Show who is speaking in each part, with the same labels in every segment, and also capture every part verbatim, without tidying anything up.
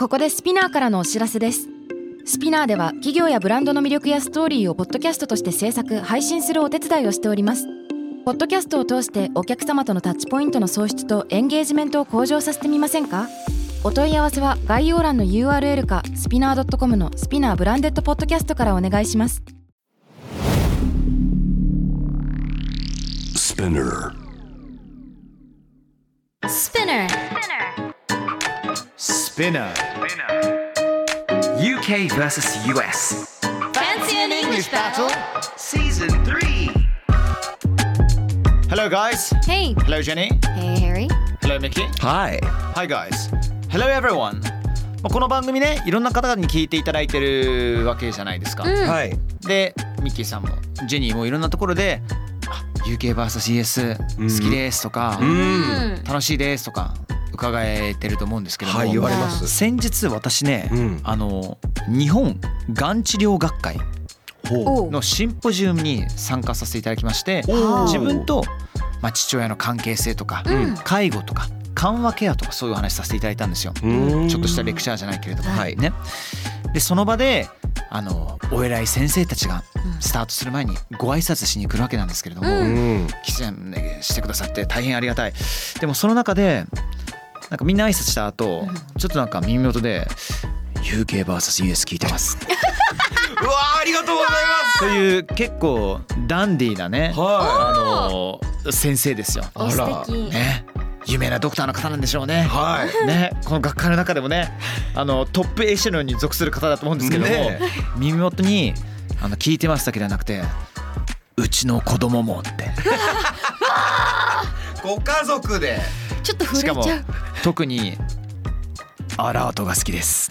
Speaker 1: ここでスピナーからのお知らせです。スピナーでは企業やブランドの魅力やストーリーをポッドキャストとして制作配信するお手伝いをしております。ポッドキャストを通してお客様とのタッチポイントの創出とエンゲージメントを向上させてみませんか？お問い合わせは概要欄の ユーアールエル かスピナー ドットコム のスピナーブランデッドポッドキャストからお願いします。
Speaker 2: スピナー
Speaker 1: スピナー
Speaker 3: スピナー ユーケー vs ユーエス
Speaker 1: Fancy an English battle
Speaker 3: Season three. Hello guys.
Speaker 1: Hey
Speaker 3: Hello Jenny.
Speaker 1: Hey Harry.
Speaker 3: Hello Mickey.
Speaker 2: Hi
Speaker 3: Hi guys. Hello everyone. この番組ね、いろんな方々に聞いていただいてるわけじゃないですか、
Speaker 1: うん、
Speaker 2: はい。
Speaker 3: でミッキーさんもジェニーもいろんなところでユーケー ブイエス ユーエス 好きですとか、
Speaker 2: うん、
Speaker 3: 楽しいですとか伺えてると思うんですけども、
Speaker 2: はい、言われます。
Speaker 3: 先日私ね、
Speaker 2: うん、
Speaker 3: あの日本がん治療学会のシンポジウムに参加させていただきまして、自分と、まあ、父親の関係性とか、うん、介護とか緩和ケアとかそういうお話させていただいたんですよ。ちょっとしたレクチャーじゃないけれども、はいね、でその場であのお偉い先生たちがスタートする前にご挨拶しに来るわけなんですけれども、うん、喫煙してくださって大変ありがたい。でもその中でなんかみんな挨拶した後、うん、ちょっとなんか耳元で ユーケー ブイエス ユーエス 聞いてます
Speaker 2: うわーありがとうございます
Speaker 3: という結構ダンディーなね、はい、あの先生ですよ。
Speaker 1: あら
Speaker 3: ね、有名なドクターの方なんでしょうね。
Speaker 2: はい。
Speaker 3: ね、この学会の中でもね、あのトップエシェロンに属する方だと思うんですけども、ね、耳元にあの聞いてますだけではなくて、うちの子供もって
Speaker 2: ご家族で
Speaker 1: ちょっと震えちゃう。
Speaker 3: しかも特にアラートが好きです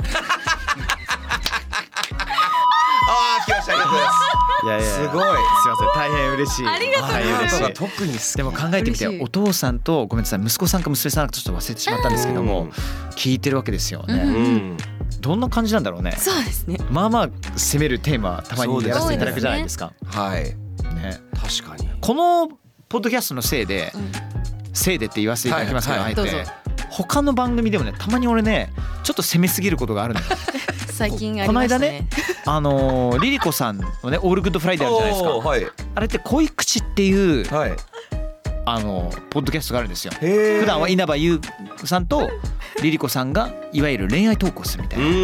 Speaker 2: あー来ました、ありがとうございます。
Speaker 3: いやいや
Speaker 2: すごい、
Speaker 3: すいません、大変嬉しい。
Speaker 1: ありがとうございます。
Speaker 3: 大変嬉しい。
Speaker 2: 特に好き。
Speaker 3: でも考えてみて、お父さんとごめんなさい、息子さんか娘さんかちょっと忘れてしまったんですけども、聞いてるわけですよね、
Speaker 1: うん、
Speaker 3: どんな感じなんだろうね。
Speaker 1: そうですね。
Speaker 3: まあまあ攻めるテーマたまにやらせていただくじゃないですか。
Speaker 2: はい。
Speaker 3: ね、
Speaker 2: 確かに。
Speaker 3: このポッドキャストのせいで、うん、せいでって言わせていただきますけど、はいはい、あえて他の番組でもね、たまに俺ねちょっと攻めすぎることがあるのよ
Speaker 1: 最近ありましたね。
Speaker 3: この間ね、あのー、リリコさんのねオールグッドフライデーあるじゃないですか、はい、あれって恋口っていう、はい、あのポッドキャストがあるんですよ。普段は稲葉優さんとリリコさんがいわゆる恋愛トークをするみたいな、うん、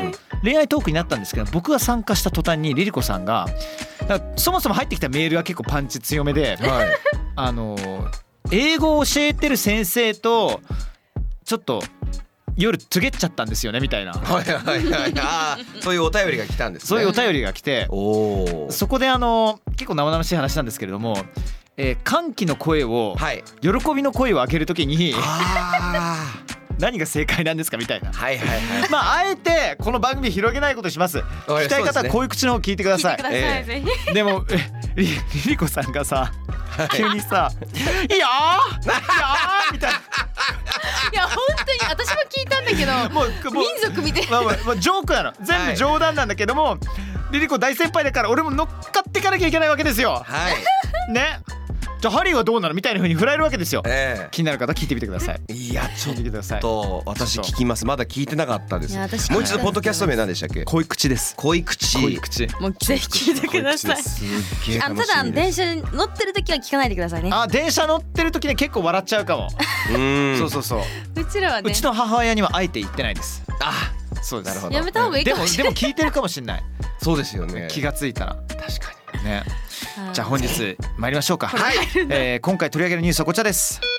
Speaker 3: 恋愛トークになったんですけど、僕が参加した途端にリリコさんがそもそも入ってきたメールが結構パンチ強めで、はい、あの英語を教えてる先生とちょっと夜トゥゲっちゃったんですよねみたいな、
Speaker 2: はいはいはい、あそういうお便りが来たんですね。
Speaker 3: そういうお便りが来て、おそこであの結構生々しい話なんですけれども、えー、歓喜の声を、はい、喜びの声を上げるときにあ何が正解なんですかみたいな、はいはいはい、まああえてこの番組広げないことします。聞きたい方はこういう口の方聞いてください。
Speaker 1: 聞いてください、ぜひ。
Speaker 3: でもリ, リリコさんがさ、はい、急にさいやーいやーみたいな。
Speaker 1: いや本当に私も聞いたんだけどもうもう民族見て、
Speaker 3: まあまあまあ、ジョークなの、全部冗談なんだけども、はい、リリコ大先輩だから俺も乗っかっていかなきゃいけないわけですよ、はい、ね。じゃあハリーはどうなのみたいな風に振られるわけですよ、えー、気になる方聞いてみてください。
Speaker 2: いやちょっと私聞きます。まだ聞いてなかったです。もう一度ポッドキャスト名何でしたっけ？
Speaker 3: 恋口です。
Speaker 2: 恋口。
Speaker 3: 恋口。
Speaker 1: もうぜひ聞いてください。
Speaker 2: すっげー楽しみです。
Speaker 1: あただ電車に乗ってる時は聞かないでくださいね。
Speaker 3: あ電車乗ってる時ね結構笑っちゃうかも。うんそうそうそう。
Speaker 1: うちらはね。
Speaker 3: うちの母親にはあえて言ってないです。あそうです。なるほど。
Speaker 1: やめた方がいいかもしれない。
Speaker 3: でもでも聞いてるかもしれない。
Speaker 2: そうですよね。
Speaker 3: 気がついたら。確かにね。じゃあ本日参りましょうか。はい、えー、今回取り上げるニュースはこちらです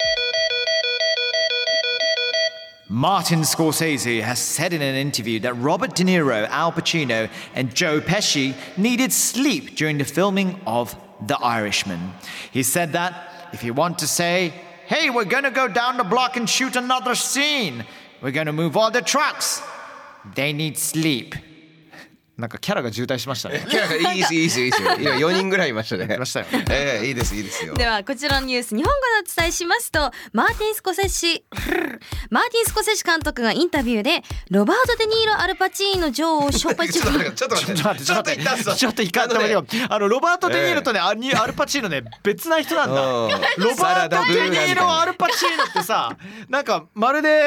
Speaker 3: 。Martin Scorsese has said in an interview that Robert De Niro, Al Pacino, and Joe Pesci needed sleep during the filming of The Irishman. He said that if you want to say, "Hey, we're going to go down the block and shoot another scene. We're going to move all the trucks. They need sleep." なんかキャラが渋滞しましたね。
Speaker 2: キャラがいいですいいですいいですよ。今よにんぐらいいましたね。
Speaker 3: いましたよ。
Speaker 2: ええいいですいいですよ。
Speaker 1: ではこちらのニュース日本語でお伝えしますと、マーティン・スコセッシマーティン・スコセッシ監督がインタビューでロバート・デ・ニーロ・アルパチーノ・ジョーをショパチ
Speaker 2: ちょっと待ってちょっと待って
Speaker 3: ちょっと待ってちょっといかんと待ってよ。あのロバート・デ・ニーロとね、えー、アルパチーノね別な人なんだ。ロバート・デ・ニーロ・アルパチーノってさ、なんかまるで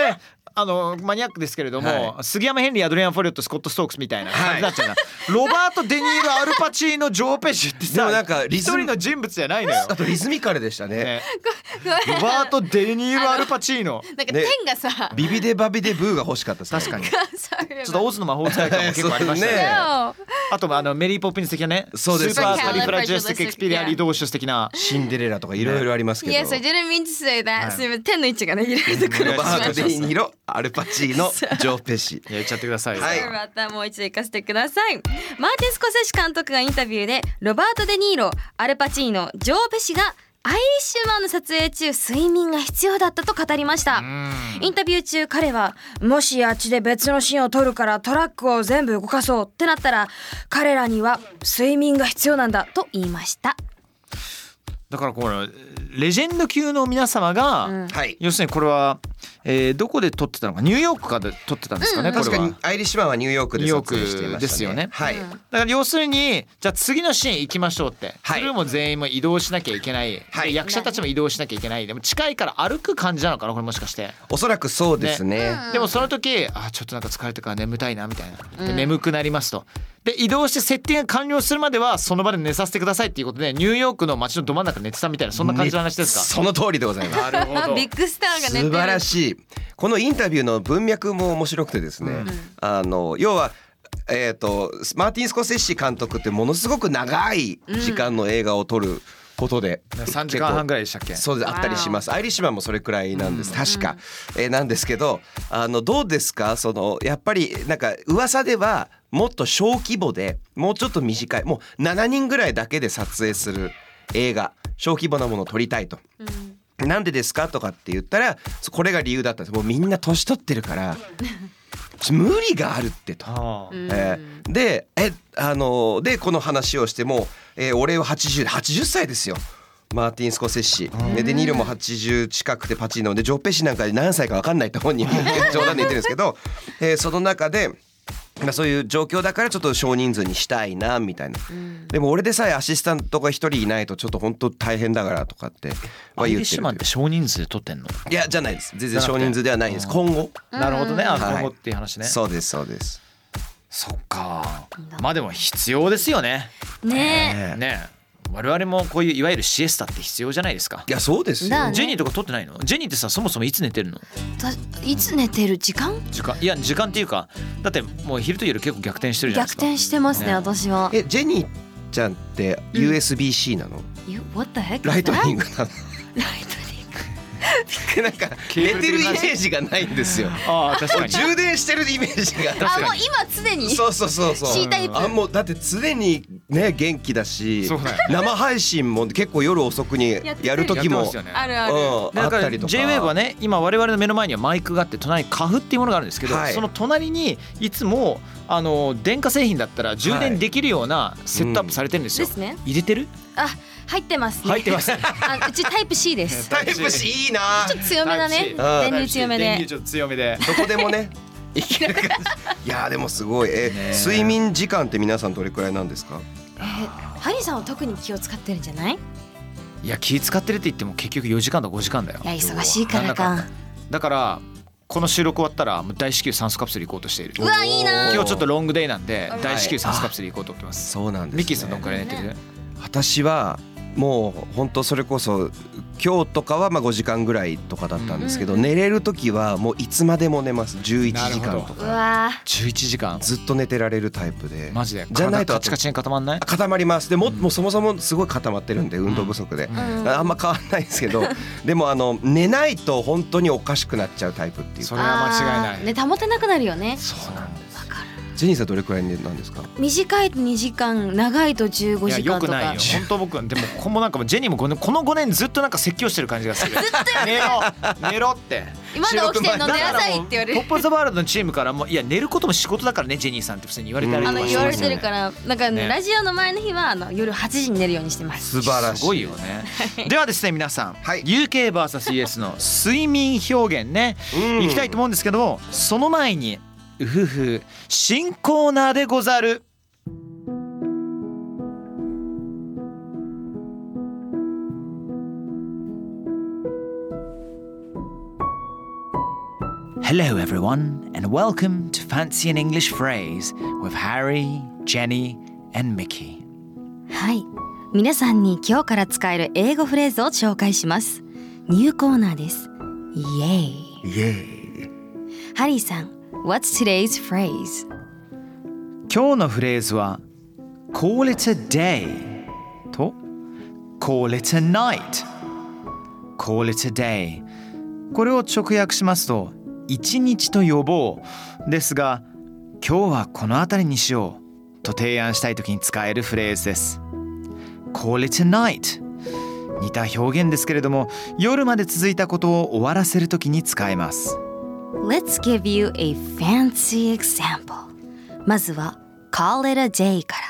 Speaker 3: あのマニアックですけれども、
Speaker 2: はい、
Speaker 3: 杉山ヘンリー、アドリアン・フォレット、スコット・ストークスみたいな感じになっちゃうな、はい、ロバート・デ・ニーロ、アルパチーノ、ジョー・ペシってさ、でもなんか一人の人物じゃないのよ。
Speaker 2: あとリズミカルでしたね。ね
Speaker 3: ロバート・デ・ニーロ、アルパチーノ。
Speaker 4: なんか天がさ、ね、
Speaker 2: ビビデバビデブーが欲しかったです。
Speaker 3: 確かに。ちょっとオズの魔法使い感も結構ありましたね。ねあとあのメリーポッピンス的なね、
Speaker 2: そうです。
Speaker 3: スーパーカリフラジスティックエクスペリアリドーシュス的な
Speaker 2: シンデレラとかいろいろありますけど。
Speaker 4: Yes, I didn't mean to say that. すいません、天の位置がね、入れるところ。
Speaker 2: ロバート・デ・ニーロ、アルパチーノ、ジョー・ペシ。
Speaker 3: やっちゃってください。
Speaker 4: はい。またもう一度行かせてください。マーティン・スコセッシ監督がインタビューで、ロバート・デ・ニーロ、アルパチーノ、ジョー・ペシがアイリッシュマンの撮影中睡眠が必要だったと語りました。インタビュー中彼は、もしあっちで別のシーンを撮るからトラックを全部動かそうってなったら、彼らには睡眠が必要なんだと言いました。
Speaker 3: だからこのレジェンド級の皆様が、うん、要するにこれは、えー、どこで撮ってたのか、ニューヨークかで撮ってたんですかね、うん、これは。
Speaker 2: 確かにアイリッシュマンはニューヨークで撮影していましたね。
Speaker 3: ですよね。
Speaker 2: はい。
Speaker 3: だから要するにじゃあ次のシーン行きましょうって、はい、それも全員も移動しなきゃいけない、はい、役者たちも移動しなきゃいけない。でも近いから歩く感じなのかな、これもしかして。
Speaker 2: おそらくそうですね。
Speaker 3: ね、でもその時あちょっとなんか疲れてから眠たいなみたいな、で眠くなりますと。で移動してセッティングが完了するまではその場で寝させてくださいっていうことで、ニューヨークの街のど真ん中寝てたみたいな、そんな感じの話ですか。
Speaker 2: ね、その通りでございます。
Speaker 3: なるほど。
Speaker 4: ビッグスターが寝てる。
Speaker 2: 素晴らしい。このインタビューの文脈も面白くてですね、うん、あの要はえーとマーティン・スコセッシ監督ってものすごく長い時間の映画を撮ることで、
Speaker 3: うん、さんじかんはんぐらいでしたっけ。
Speaker 2: そうであったりします。アイリッシュマンもそれくらいなんです、うん、確か、えー、なんですけど、あのどうですか、そのやっぱりなんか噂ではもっと小規模でもうちょっと短い、もうしちにんぐらいだけで撮影する映画、小規模なものを撮りたいと、うん、なんでですかとかって言ったらこれが理由だったんです。もうみんな年取ってるから無理があるってと、えー、でえあのでこの話をしても、えー、俺ははちじゅうではちじゅっさいですよ、マーティン・スコセッシ、でデニーロもはちじゅう近くてパチーノで、ジョー・ペシなんかで何歳か分かんないと本人冗談で言ってるんですけど、えー、その中でまあ、そういう状況だからちょっと少人数にしたいなみたいな、うん、でも俺でさえアシスタントが一人いないとちょっと本当大変だからとかって
Speaker 3: アイリッシュマンって少人数で撮ってんの？
Speaker 2: いやじゃないです、全然少人数ではないです。今後、
Speaker 3: なるほどね、あ、今後っていう話ね、
Speaker 2: はい、そうですそうです。
Speaker 3: そっか、まあでも必要ですよね。
Speaker 4: ね
Speaker 3: えねえ、我々もこういういわゆるシエスタって必要じゃないですか。
Speaker 2: いやそうですよ、
Speaker 3: ね、ジェニーとか撮ってないの？ジェニーってさ、そもそもいつ寝てるの？
Speaker 4: いつ寝てる？時間？
Speaker 3: 時間いや時間っていうか、だってもう昼と夜結構逆転してるじゃないですか。
Speaker 4: 逆転してますね、ね、私は。
Speaker 2: えジェニーちゃんって ユーエスビーシー なの？
Speaker 4: うん、What the heck？
Speaker 2: ライトニングなの？
Speaker 4: ライトニング
Speaker 2: なんか寝てるイメージがないんですよ。
Speaker 3: ああ確かに。
Speaker 2: 充電してるイメージが。
Speaker 4: あ、もう今常に。
Speaker 2: そうそうそうそう。
Speaker 4: C タイプ。
Speaker 2: あ、もうだって常にね元気だし、生配信も結構夜遅くにやる時も
Speaker 4: あるある。
Speaker 2: うん、あったりとか。
Speaker 3: ジェイウェーブ はね、今我々の目の前にはマイクがあって、隣にカフっていうものがあるんですけど、はい、その隣にいつもあの電化製品だったら充電できるようなセットアップされてるんですよ。
Speaker 4: ですね。
Speaker 3: 入れてる？
Speaker 4: あ、入ってますね。
Speaker 3: 入ってます。
Speaker 4: あ、うちタイプ C です。
Speaker 2: タイプ C いいな。
Speaker 4: ちょっと強めだね。電流強めで。
Speaker 3: 電流ちょっと強めで。
Speaker 2: どこでもね。いける感じ。いやでもすごい。え、睡眠時間って皆さんどれくらいなんですか？
Speaker 4: えー、ハリーさんは特に気を使ってるんじゃない？
Speaker 3: いや気使ってるって言っても結局よじかんとごじかんだよ。
Speaker 4: いや忙しいからか。
Speaker 3: だからこの収録終わったら大至急酸素カプセル行こうとしている。
Speaker 4: うわいいな。
Speaker 3: 今日ちょっとロングデイなんで大至急酸素カプセル行こうと思ってます。
Speaker 2: そうなんですね。
Speaker 3: ミッキーさんどんくらい寝てる？
Speaker 2: 私はもう本当それこそ今日とかはまあごじかんぐらいとかだったんですけど、うん、寝れる時はもういつまでも寝ます。じゅういちじかんとか。
Speaker 4: うわ
Speaker 3: じゅういちじかん
Speaker 2: ずっと寝てられるタイプで。
Speaker 3: マジで？
Speaker 2: じゃないと
Speaker 3: カチカチに固まんない？
Speaker 2: 固まります。でも、うん、もうそもそもすごい固まってるんで運動不足で、うん、あんま変わんないですけどでもあの寝ないと本当におかしくなっちゃうタイプっていう。
Speaker 3: それは間違いない。
Speaker 4: ね、保てなくなるよね。
Speaker 2: そうなんです。ジェニーさんどれくらいなんですか？
Speaker 4: 短いとにじかん、長いとじゅうごじかんとか。いやよく
Speaker 3: ないよ本当。僕でもこのなんかジェニーもこのごねんずっとなんか説教してる感じがする。
Speaker 4: ずっと
Speaker 3: 寝ろ寝ろって。
Speaker 4: 今の起きてんの寝なさいって言われる。
Speaker 3: トップオブザワールドのチームからもいや寝ることも仕事だからねジェニーさんって普通に言われてる。
Speaker 4: あの言われてるからなんかね、ラジオの前の日はあの夜はちじに寝るようにしてます。
Speaker 2: 素晴らしい。
Speaker 3: すごいよね。ではですね皆さん、はい、ユーケーブイエス イーエス の睡眠表現ね、いきたいと思うんですけども、その前にうふふ新コーナーでござる。 Hello everyone and welcome to Fancy an English Phrase with Harry, Jenny and Mickey.
Speaker 4: はい、皆さんに今日から使える英語フレーズを紹介します。ニューコーナーです。イエーイ。
Speaker 2: イエーイ。
Speaker 4: ハリーさん、What's today's phrase?
Speaker 3: 今日のフレーズは Call it a day と Call it a night Call it a day これを直訳しますと一日と呼ぼうですが今日はこの辺りにしようと提案したいときに使えるフレーズです。 Call it a night 似た表現ですけれども夜まで続いたことを終わらせるときに使えます。
Speaker 4: Let's give you a fancy example. まずは Call it a day から。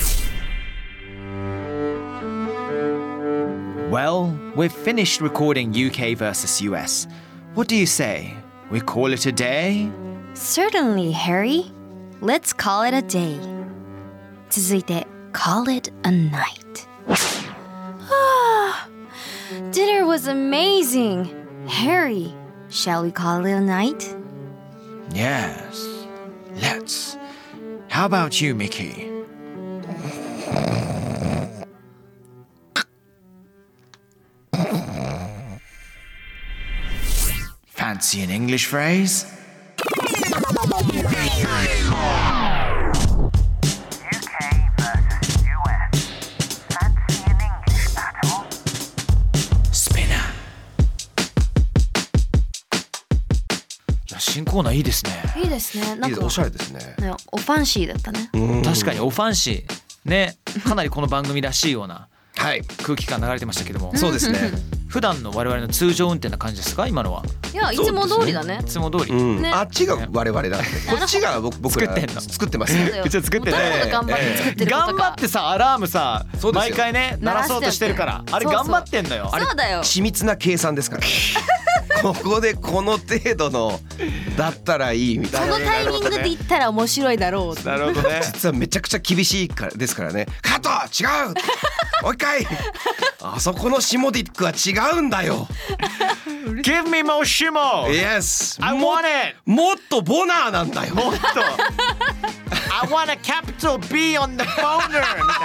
Speaker 3: Well, we've finished recording U K versus U S. What do you say? We call it a day?
Speaker 4: Certainly, Harry. Let's call it a day. 続いて Call it a night. Dinner was amazing. Harry, shall we call it a night?
Speaker 3: Yes. Let's. How about you, Mickey? Fancy an English phrase? Spinner. いや新コーナーいいですね。
Speaker 4: いいですね。なんか
Speaker 2: いいですおしゃれですね。
Speaker 4: ね、おファンシーだったね。
Speaker 3: 確かにオファンシーね、かなりこの番組らしいような
Speaker 2: はい。
Speaker 3: 空気感流れてましたけども、
Speaker 2: そうですね。
Speaker 3: 普段の我々の通常運転な感じですか今のは？
Speaker 4: いや、いつも通りだね。
Speaker 3: いつも通り。
Speaker 2: うん
Speaker 4: ね
Speaker 2: あっちが我々なんで、こっちが僕僕ら
Speaker 3: 作ってんの
Speaker 2: 作ってますね。
Speaker 3: うちは作ってね
Speaker 4: 誰かが頑張って作ってることか。
Speaker 3: 頑張ってさアラームさ
Speaker 2: そうですよ
Speaker 3: 毎回ね鳴らそうとしてるからあれ
Speaker 4: そうそう
Speaker 3: 頑張ってんのよ。あれ
Speaker 4: そうだよ。
Speaker 2: 緻密な計算ですから。ここでこの程度のだったらいいみたいな。
Speaker 4: このタイミングで言ったら面白いだろう。
Speaker 3: なるほどね。
Speaker 2: 実はめちゃくちゃ厳しいからですからね。カット違う。もう一回。あそこのシモディックは違うんだよ。
Speaker 3: Give me more shimo.
Speaker 2: Yes.
Speaker 3: I
Speaker 2: も
Speaker 3: want it.
Speaker 2: もっとボナーなんだよ。
Speaker 3: もっと。I want a capital B on the boner みたいな。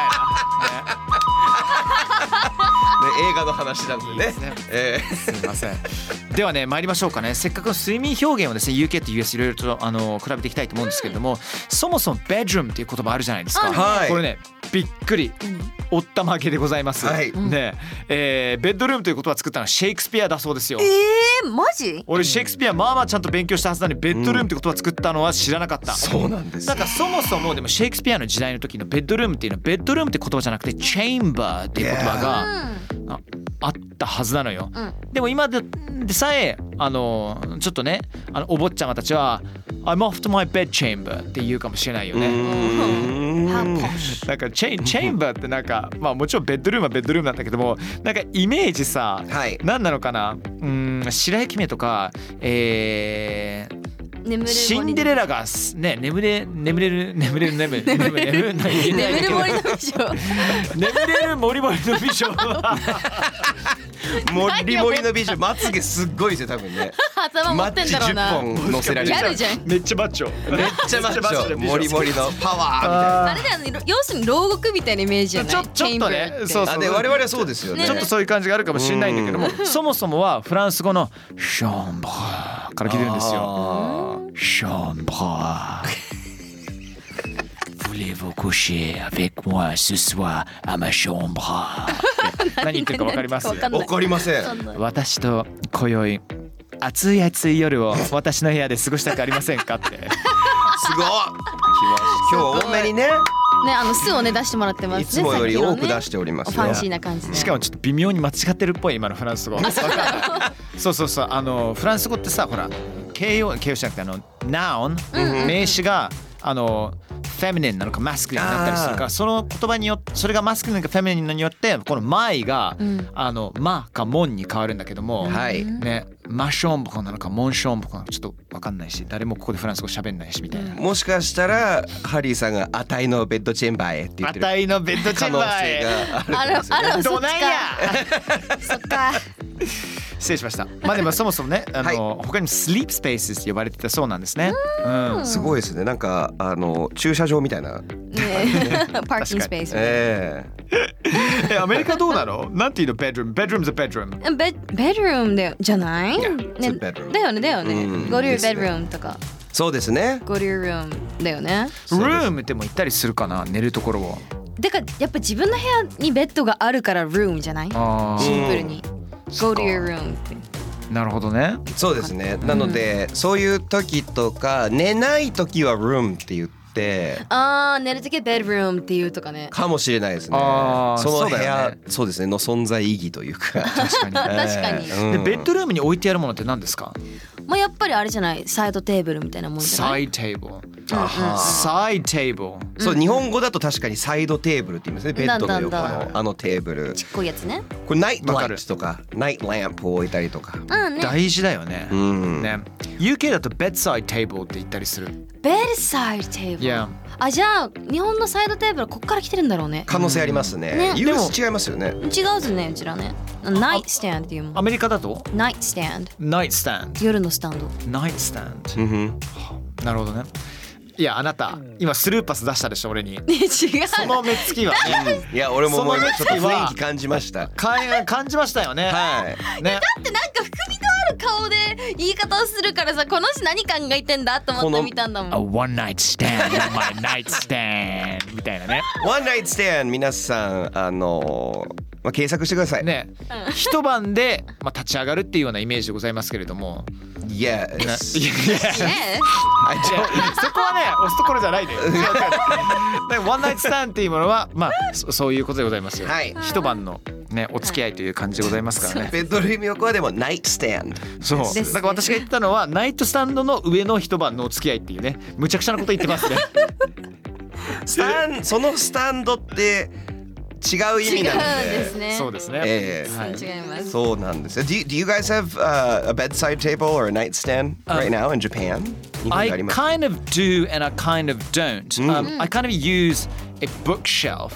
Speaker 2: ね、映画の話なんでね。
Speaker 3: いいですね
Speaker 2: えー
Speaker 3: すみません。ではね参りましょうかね。せっかくの睡眠表現をですね ユーケー と ユーエス いろいろとあの比べていきたいと思うんですけれども、そもそも bedroom っていう言葉あるじゃないですか。
Speaker 2: はい
Speaker 3: これねびっくりおったまげでございます。
Speaker 2: はい
Speaker 3: ねえー、ベッドルームという言葉を作ったのはシェイクスピアだそうですよ。
Speaker 4: えー、マジ？
Speaker 3: 俺シェイクスピアまあまあちゃんと勉強したはずなのにベッドルームって言葉を作ったのは知らなかった。
Speaker 2: そうなんです
Speaker 3: なんかそもそもでもシェイクスピアの時代の時のベッドルームっていうのはベッドルームって言葉じゃなくてチェインバーっていう言葉がああったはずなのよ。
Speaker 4: うん
Speaker 3: でも今ででさえあのちょっとねあのお坊ちゃまたちは I'm off to my bed chamber って言うかもしれないよね。なんかチェインチェインバーってなんかまあもちろんベッドルームはベッドルームなんだけどもなんかイメージさ、
Speaker 2: はい
Speaker 3: 何なのかなうん白雪姫とかえー
Speaker 4: 眠れる森
Speaker 3: シンデレラがね眠れ眠れる眠れる眠れる眠れる眠れる
Speaker 4: 眠る森の美女。
Speaker 3: 眠れる森森の美女は
Speaker 2: モリモリの美女まつげすっごいですよ多分ね。
Speaker 4: 頭持ってんだろうな。
Speaker 2: マッチじゅっぽん乗せられる。
Speaker 4: ギャルじゃん。
Speaker 3: めっちゃマッチョ
Speaker 2: めっちゃマッチョ。モリモリのパワーみたいな。
Speaker 4: あれだよね。要するに牢獄みたいなイメージじゃない？
Speaker 3: ちょちょっとね
Speaker 4: チェインバーって
Speaker 3: そうそう
Speaker 2: あで我々はそうですよね。
Speaker 3: ちょっとそういう感じがあるかもしれないんだけどもそもそもはフランス語のシャンバーから来てるんですよ。
Speaker 2: あ
Speaker 3: シャンバーVoulez-vous coucher avec moi ce soir à ma chambre 何言ってるか分かります
Speaker 4: わかんない
Speaker 2: わかりません。
Speaker 3: 私と今宵暑い暑い夜を私の部屋で過ごしたくありませんかって
Speaker 2: すごい。来ました。今日は多めにね。
Speaker 4: ね、あの巣をね出してもらってますね。
Speaker 2: いつもより多く出
Speaker 4: し
Speaker 2: しております
Speaker 4: ファンシー
Speaker 2: ね。
Speaker 4: な感じで。
Speaker 3: しかもちょっと微妙に間違ってるっぽい今のフランス語そうそうそうあのフランス語ってさほら形容形容じゃなくてあの noun 名詞があのフェミニンなのかマスクリンになったりするからその言葉によってそれがマスクリンかフェミニンによってこのマイが、うん、あのマかモンに変わるんだけども、
Speaker 2: はい
Speaker 3: ね、マションボコなのかモンションボコなのかちょっと分かんないし誰もここでフランス語喋んないしみたいな、
Speaker 2: もしかしたらハリーさんがあたいのベッドチェンバーへって言ってる
Speaker 3: あたいのベッドチェンバーへ
Speaker 2: 可能性があるんですよね。
Speaker 4: あらあら
Speaker 3: どないや
Speaker 4: そっか。
Speaker 3: 失礼しました。まあでもそもそもね、あの、はい、他にもスリープスペースって呼ばれてたそうなんですね。
Speaker 2: うん、すごいですね。なんかあの駐車場みたいな、ね、
Speaker 4: パーキングスペース。
Speaker 2: え
Speaker 3: ー、えアメリカどうなの？なんていうの？ベッドルーム。ベッドルーム 's a bedroom。
Speaker 4: ベベッドルームだよじゃない？
Speaker 2: Yeah,
Speaker 4: ね、だよねだよね。Go to your bedroom とか。
Speaker 2: そうですね。
Speaker 4: Go to your room だよね。
Speaker 3: ルームでも行ったりするかな、寝るところを。
Speaker 4: だからやっぱ自分の部屋にベッドがあるからルームじゃない？シンプルに。Go to your room って。
Speaker 3: なるほどね。
Speaker 2: そうですね。なので、うん、そういう時とか寝ない時は room って言って、
Speaker 4: ああ寝る時は bedroom っていうとかね。
Speaker 2: かもしれないですね。その部屋、ね、そうですねの存在意義というか。
Speaker 3: 確かに。
Speaker 4: 確かに。
Speaker 3: でベッドルームに置いてあるものって何ですか？
Speaker 4: まあやっぱりあれじゃないサイドテーブルみたいなもんじゃない？
Speaker 3: サイドテーブル。サイドテーブル。
Speaker 2: そう、日本語だと確かにサイドテーブルって言いますね。ベッドの横のあのテーブル。
Speaker 4: ちっこいやつね。
Speaker 2: これナイトライトとかナイトランプを置いたりとか。
Speaker 4: うんね。
Speaker 3: 大事だよね。
Speaker 2: うん。
Speaker 3: ね。ユーケー だとベッドサイドテーブルって言ったりする。
Speaker 4: ベッドサイドテーブル。
Speaker 3: Yeah。
Speaker 4: あ、じゃあ日本のサイドテーブルはここから来てるんだろうね。
Speaker 2: 可能性ありますね。
Speaker 4: ね。
Speaker 2: ユーエス違いますよね。
Speaker 4: 違うずねうちらね。ナイトスタンドっていうもん。
Speaker 3: アメリカだと？
Speaker 4: ナイトスタンド。
Speaker 3: ナイトスタンド。
Speaker 4: 夜のスタンド。
Speaker 3: ナイトスタンド。
Speaker 2: うん。
Speaker 3: なるほどね。いやあなた今スルーパス出したでしょ俺に。
Speaker 4: 違う。
Speaker 3: その目つきはね。
Speaker 2: いや俺ももうちょっと雰囲気感じました。
Speaker 3: 感じましたよね。
Speaker 2: はい。
Speaker 4: ね。だってなんか含みのある顔で言い方をするからさこの人何考えてんだと思って見たんだもん。
Speaker 3: A one night stand, my night stand みたいなね。
Speaker 2: One night stand 皆さんあのまあ検索してください。
Speaker 3: ね。一晩でまあ立ち上がるっていうようなイメージでございますけれども。
Speaker 2: Yes。
Speaker 3: そこはね押すところじゃないで。ワンナイトスタンドっていうものはまあそういうことでございますよ。
Speaker 2: はい。
Speaker 3: 一晩のねお付き合いという感じでございますからね。
Speaker 2: ベッドルーム横はでもナイトスタンド。
Speaker 3: そう。だから私が言ったのはナイトスタンドの上の一晩のお付き合いっていうねむちゃくちゃなこと言ってますね。
Speaker 2: スタンそのスタンドって違う意味なので、
Speaker 4: ね、
Speaker 3: そうですね。
Speaker 2: え
Speaker 4: ーはい、違います。
Speaker 2: そうなんです。Do you, do you guys have、uh, a bedside table or a nightstand right now in Japan?
Speaker 3: I kind of do and I kind of don't. Um, I kind of use a bookshelf,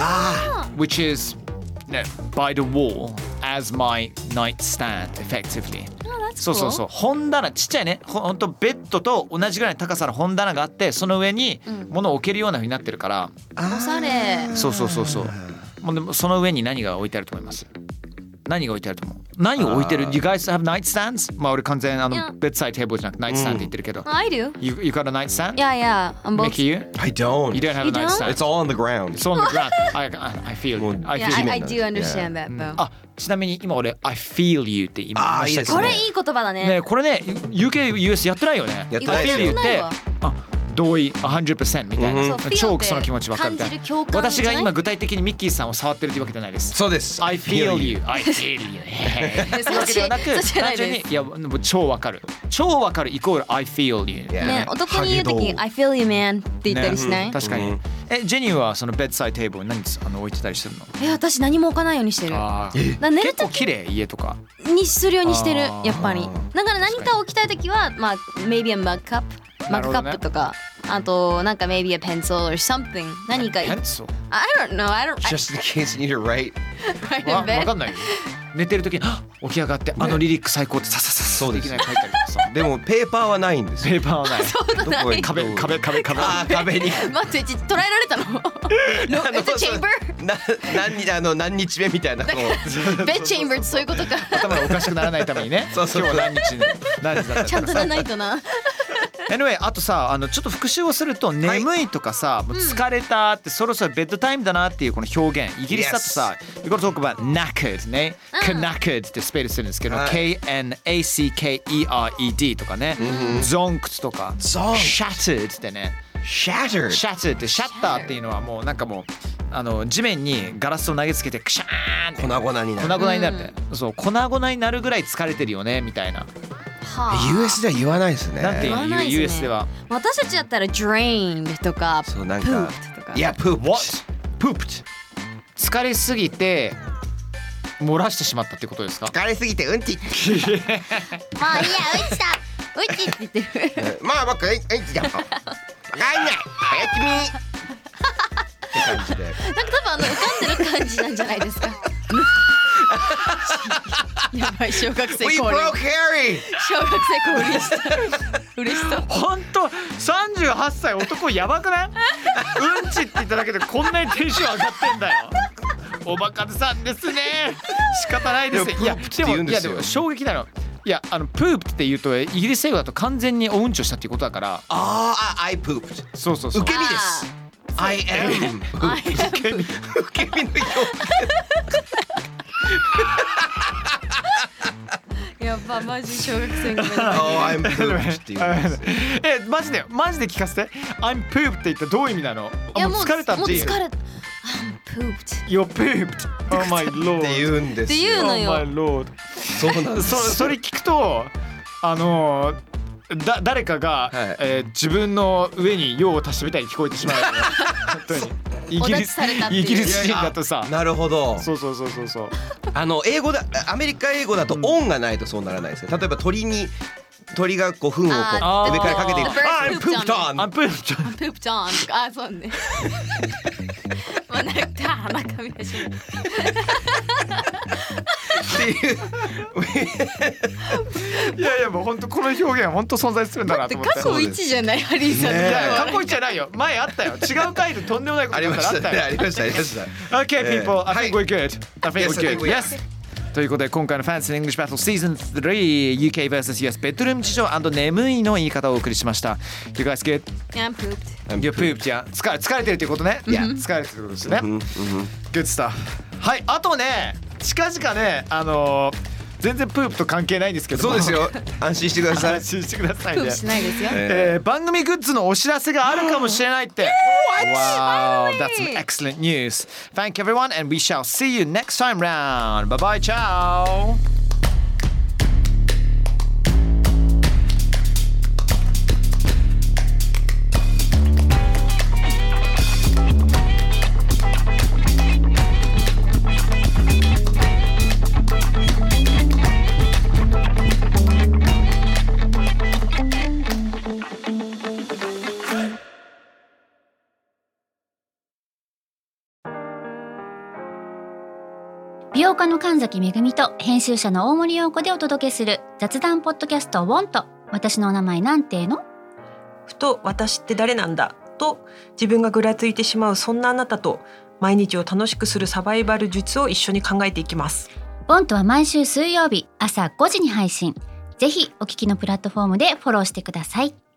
Speaker 2: ah.
Speaker 3: which is you know, by the wall as my nightstand, effectively. そうそうそう本棚ちっちゃいねほんとベッドと同じぐらいの高さの本棚があってその上に物を置けるような風になってるから、
Speaker 4: うん、おしゃれ
Speaker 3: そうそうそうそうもうでもその上に何が置いてあると思います？何が置いてあると思う？何を置いてる？ You guys have nightstands? まあ俺完全あの
Speaker 4: Yeah.
Speaker 3: ベッドサイドテーブルじゃなくてナイトスタンドって言ってるけど、
Speaker 4: I do.
Speaker 3: You, you got a nightstand?
Speaker 4: Yeah, yeah. I'm both.
Speaker 3: Mickey, you?
Speaker 2: I don't.
Speaker 3: You don't have
Speaker 4: You
Speaker 3: a nightstand?
Speaker 2: It's all on the ground.
Speaker 3: It's on the ground. I, I, I feel I
Speaker 4: Yeah,
Speaker 3: feel
Speaker 4: I, I do understand that though.
Speaker 3: あちなみに今俺 I feel you って今言いましたけど
Speaker 4: これいい言葉だね。
Speaker 3: ねこれね ユーケー、ユーエス やってないよね。
Speaker 2: やってない
Speaker 3: I feel you ってあ同意 ひゃくパーセント みたいな、
Speaker 4: うん、
Speaker 3: 超その気持ち分かるみたいな。私が今具体的にミッキーさんを触ってるというわけじゃないです。
Speaker 2: そうです。
Speaker 3: I feel you, I feel you そういうわけではなく単純にいや超分かる超分かるイコール I feel you
Speaker 4: ね男に言うとき I feel you man って言ったりしない、
Speaker 3: ね、確かに、うん、えジェニーはそのベッドサイドテーブルに何あの置いてたりしてるの？
Speaker 4: え私何も置かないようにしてる。
Speaker 3: あ
Speaker 4: な寝る
Speaker 3: 結構綺麗家とか
Speaker 4: にするようにしてるやっぱり。だから何か置きたいときはまあ maybe a mug cupマグカップとか、あとなんか maybe a pencil or something 何か
Speaker 3: pencil?
Speaker 4: I don't know I don't
Speaker 2: just in case you need to write
Speaker 3: わかんないよ寝てる時に起き上がってあのリリック最高ってさささそうできない書いたりとかさ
Speaker 2: でもペーパーはないんです
Speaker 3: ペーパーはない
Speaker 4: そうだない。
Speaker 3: 壁壁壁壁
Speaker 2: あ壁に
Speaker 4: 待って捉えられたのno, It's a chamber?
Speaker 2: な何あの何日目みたいなこ
Speaker 4: うベッドチェンバーってそういうことか
Speaker 3: 頭がおかしくならないためにね
Speaker 2: そうそう
Speaker 3: 今日何日何日だった
Speaker 4: ちゃんとじゃないとな
Speaker 3: Anyway あとさあのちょっと復習をすると眠いとかさ、もう疲れたってそろそろベッドタイムだなっていうこの表現イギリスだとさ You gotta talk about knackered ね、うん、knackered ってスペルするんですけど、はい、ケーエヌエーシーケーイーアーイーディー とかね、うん、zonked とか shattered ってね
Speaker 2: shattered
Speaker 3: shattered ってシャッターっていうのはもうなんかもうあの地面にガラスを投げつけてクシャーンって
Speaker 2: 粉々になる
Speaker 3: 粉々になるって、うん、そう粉々になるぐらい疲れてるよねみたいな
Speaker 2: はあ、ユーエス では言わないですね。
Speaker 3: なんていうの、ね、ユーエス では
Speaker 4: 私たちだったら drained とか
Speaker 2: そうなんか
Speaker 4: pooped とか
Speaker 2: いや pooped
Speaker 3: What?
Speaker 2: pooped
Speaker 3: 疲れすぎて漏らしてしまったってことですか？
Speaker 2: 疲れすぎてうんち
Speaker 4: まあいいやうんちだうんちって言ってる
Speaker 2: まあ僕うんちだもんわかんない早くみって感じで
Speaker 4: なんか多分あの浮かんでる感じなんじゃないですかやばいばい、小学生
Speaker 2: We
Speaker 4: 降臨。
Speaker 2: broke Harry!
Speaker 4: 小学生降臨した嬉しそう。
Speaker 3: 本当さんじゅうはっさい男やばくない？うんちって言っただけでこんなにテンション上がってんだよ。おバカさんですね。仕方ないですね。いやでもいやでも衝撃だよ。いやあのプープって言うとイギリス英語だと完全におうんちをしたっていうことだから。
Speaker 2: ああ、I pooped。
Speaker 3: そうそうそう。
Speaker 2: 受け身です。I am。受け身。受け身の表現。
Speaker 4: やっぱマジ小学生ごめんなさい。
Speaker 2: Oh, I'm pooped って言うんです。
Speaker 3: えマジでマジで聞かせて。I'm pooped って言ったらどういう意味なの？
Speaker 4: いや
Speaker 3: もう疲れたっていう。
Speaker 4: もう疲れた。I'm pooped。
Speaker 3: You're pooped. Oh my lord.
Speaker 2: って言うんですよ。
Speaker 4: って言うのよ。
Speaker 3: Oh my lord.
Speaker 2: そうなんです。
Speaker 3: そ, それ聞くとあのだ誰かが、はいえー、自分の上に用を足したみたいに聞こえてしまう。本当に。イギリスイギリス人だとさ。
Speaker 2: なるほど。
Speaker 3: そうそうそうそうそう。
Speaker 2: あの英語だアメリカ英語だと音がないとそうならないですね。例えば鳥に鳥がこう糞をこう上からかけていく。あ、I'm pooped on。I'm pooped on。
Speaker 4: pooped on とかあそうね。まあなんか中身だし。
Speaker 2: っていう。
Speaker 3: いやいやもう本当この表現は本当存在するんだなと思って。
Speaker 4: 過去一じゃないハリーさん。
Speaker 3: いや過去一じゃないよ。前あったよ。違う回でとんでもないことがあったよ。
Speaker 2: ありましたありました。
Speaker 3: Okay, people, I think we're good. I think we're good. Yes. ということで今回の Fancy English Battle Season スリー ユーケー vs ユーエス ベッドルーム事情&眠いの言い方をお送りしました。You guys good?
Speaker 4: I'm pooped.
Speaker 3: You're pooped, yeah. 疲れ疲れてるってことね。いや疲れてるってことですね。Good stuff. はい、あとね近々ねあのー全然プープと関係ないんですけど。
Speaker 2: そうですよ。安心してください。
Speaker 3: 安心してくださいね。
Speaker 4: プープしないですよ。
Speaker 3: えー、番組グッズのお知らせがあるかもしれないって。Wow, that's some excellent news. Thank you everyone, and we shall see you next time round. Bye bye, ciao.
Speaker 5: 美容家の神崎めぐみと編集者の大森洋子でお届けする雑談ポッドキャストウォント。私のお名前なんていうの？
Speaker 6: ふと私って誰なんだと自分がぐらついてしまうそんなあなたと毎日を楽しくするサバイバル術を一緒に考えていきます。
Speaker 5: ウォントは毎週水曜日朝ごじに配信。ぜひお聞きのプラットフォームでフォローしてください。